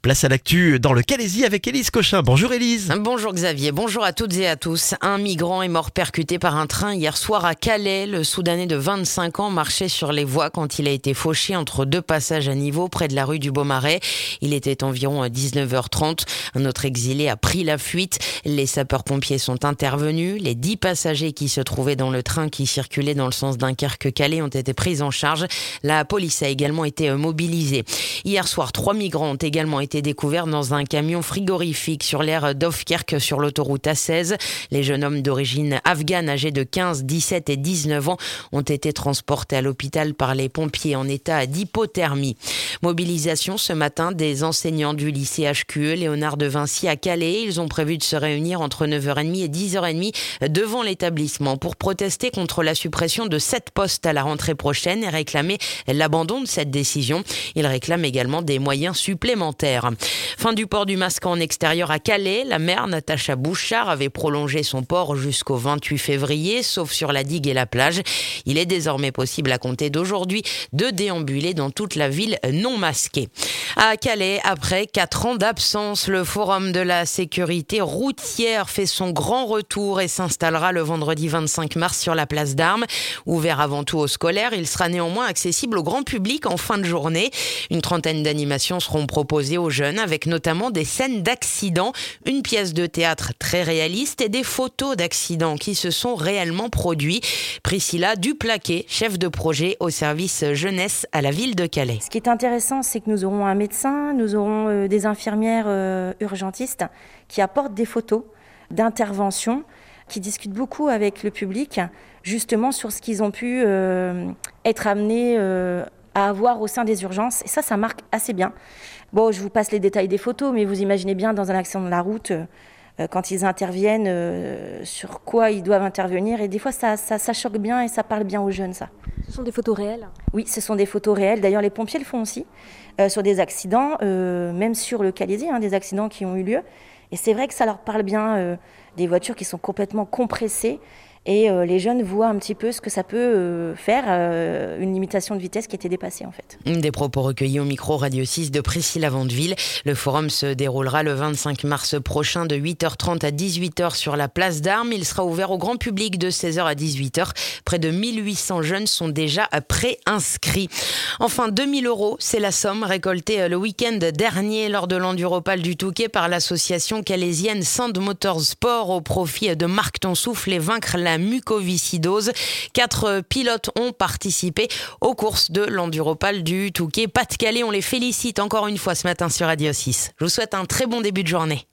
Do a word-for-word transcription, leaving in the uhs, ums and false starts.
Place à l'actu dans le Calaisis avec Élise Cochin. Bonjour Élise. Bonjour Xavier, bonjour à toutes et à tous. Un migrant est mort percuté par un train hier soir à Calais. Le Soudanais de vingt-cinq ans marchait sur les voies quand il a été fauché entre deux passages à niveau près de la rue du Beaumarais. Il était environ à dix-neuf heures trente. Un autre exilé a pris la fuite. Les sapeurs-pompiers sont intervenus. Les dix passagers qui se trouvaient dans le train qui circulait dans le sens Dunkerque-Calais ont été pris en charge. La police a également été mobilisée. Hier soir, trois migrants ont également été été découvert dans un camion frigorifique sur l'aire d'Ofkerk sur l'autoroute A seize. Les jeunes hommes d'origine afghane âgés de quinze, dix-sept et dix-neuf ans ont été transportés à l'hôpital par les pompiers en état d'hypothermie. Mobilisation ce matin des enseignants du lycée H Q E Léonard de Vinci à Calais. Ils ont prévu de se réunir entre neuf heures trente et dix heures trente devant l'établissement pour protester contre la suppression de sept postes à la rentrée prochaine et réclamer l'abandon de cette décision. Ils réclament également des moyens supplémentaires. Fin du port du masque en extérieur à Calais. La maire Natacha Bouchard avait prolongé son port jusqu'au vingt-huit février, sauf sur la digue et la plage. Il est désormais possible à compter d'aujourd'hui de déambuler dans toute la ville non masquée. À Calais, après quatre ans d'absence, le Forum de la sécurité routière fait son grand retour et s'installera le vendredi vingt-cinq mars sur la place d'Armes. Ouvert avant tout aux scolaires, il sera néanmoins accessible au grand public en fin de journée. Une trentaine d'animations seront proposées aux jeunes, avec notamment des scènes d'accidents, une pièce de théâtre très réaliste et des photos d'accidents qui se sont réellement produits. Priscilla Duplaquet, chef de projet au service jeunesse à la ville de Calais. Ce qui est intéressant, c'est que nous aurons un médecin, nous aurons euh, des infirmières euh, urgentistes qui apportent des photos d'intervention, qui discutent beaucoup avec le public, justement sur ce qu'ils ont pu euh, être amenés euh, à avoir au sein des urgences. Et ça, ça marque assez bien. Bon, je vous passe les détails des photos, mais vous imaginez bien dans un accident de la route, euh, quand ils interviennent, euh, sur quoi ils doivent intervenir. Et des fois, ça, ça, ça choque bien et ça parle bien aux jeunes, ça. Ce sont des photos réelles ? Oui, ce sont des photos réelles. D'ailleurs, les pompiers le font aussi, euh, sur des accidents, euh, même sur le Calaisis, hein, des accidents qui ont eu lieu. Et c'est vrai que ça leur parle bien, euh, des voitures qui sont complètement compressées. Et euh, les jeunes voient un petit peu ce que ça peut euh, faire, euh, une limitation de vitesse qui était dépassée en fait. Des propos recueillis au micro Radio six de Priscilla Vandeville. Le forum se déroulera le vingt-cinq mars prochain de huit heures trente à dix-huit heures sur la place d'Armes. Il sera ouvert au grand public de seize heures à dix-huit heures. Près de mille huit cents jeunes sont déjà pré-inscrits. Enfin, deux mille euros, c'est la somme récoltée le week-end dernier lors de l'Enduropal du Touquet par l'association calaisienne Sand Motorsport au profit de Marc Tonsouffle et vaincre la La mucoviscidose. Quatre pilotes ont participé aux courses de l'Enduropal du Touquet. Pas-de-Calais, on les félicite encore une fois ce matin sur Radio six. Je vous souhaite un très bon début de journée.